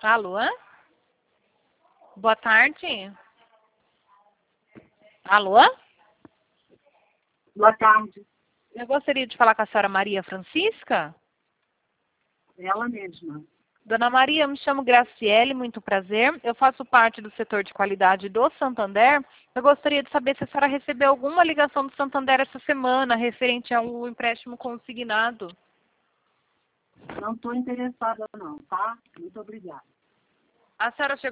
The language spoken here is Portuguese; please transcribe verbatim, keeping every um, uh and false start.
Alô? Boa tarde. Alô? Boa tarde. Eu gostaria de falar com a senhora Maria Francisca. Ela mesma. Dona Maria, eu me chamo Graciele, muito prazer. Eu faço parte do setor de qualidade do Santander. Eu gostaria de saber se a senhora recebeu alguma ligação do Santander essa semana referente ao empréstimo consignado. Não estou interessada não, tá? Muito obrigada. A senhora chegou